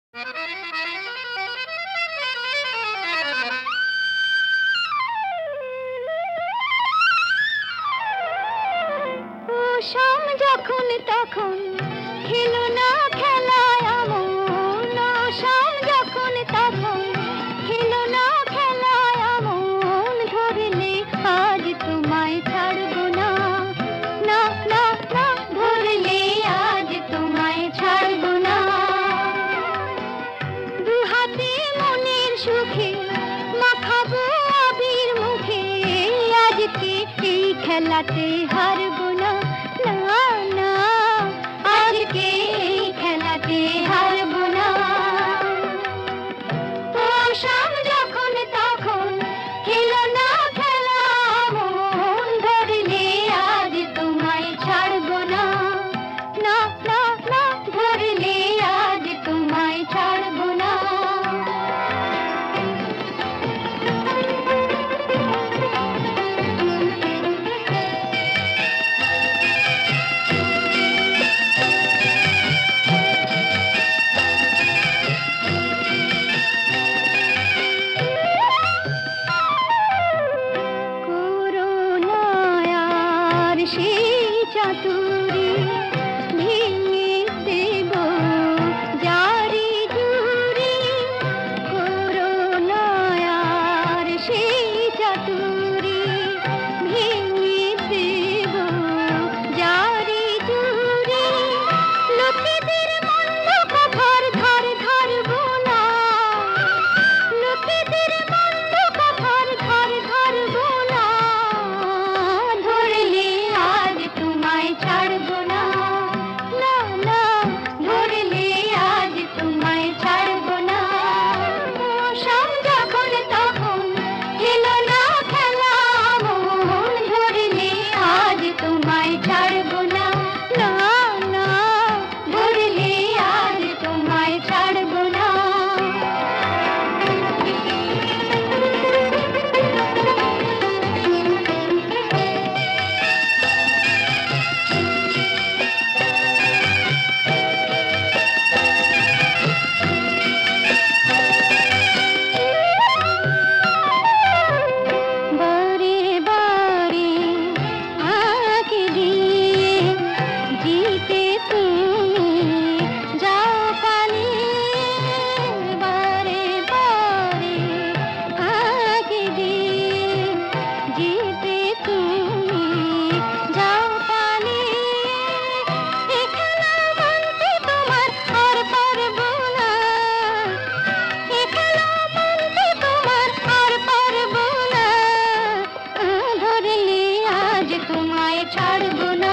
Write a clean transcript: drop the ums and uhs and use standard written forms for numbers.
শাম যখন তখন খেলো না খেলায় আমন, শাম যখন তখন খেলো না খেলায় আমন, ধরলে আজ তোমায় ছাড়বো না, না না না, ধরলে আজ তোমায় ছাড়বো না। দুহাতে মনের সুখে মাখাবো আবির মুখে, আজকে এই খেলাতে হারবো না, না না, আজকে এই খেলাতে হারবো না। ও শাম যখন তখন খেলো না খেলা আমন, ধরলে আজ তোমায় ছাড়বো না, না না না, ধরলে আজ তোমায় ছাড়বো না। করুণায়ার সেই চাতুরী ভেঙে দেব জারি জুরি, করুণায়ার সেই চাতুরী ভেঙে দেব জারি জুরি, লোকেদের মন্দ কথার ধার ধারবো না, লোকেদের মন্দ কথার ধার ধারবো না, ধরলে আজ তোমায় ছাড়বো না, না না, ধরলে আজ তোমায় ছাড়বো না। ও শাম যখন তখন খেলো না খেলা আমন, ধরলে আজ তোমায় ছাড়বো না, না না, ধরলে আজ তোমায় ছাড়বো না। বারে বারে ফাঁকি দিয়ে জিতে তুমি যাও পালিয়ে, বারে বারে ফাঁকি দিয়ে জিতে তুমি যাও পালিয়ে, এ খেলা মানতে তোমার আর পারবো না, এ খেলা মানতে তোমার আর পারবো না, ধরলে আজ তোমায় ছাড়বো না।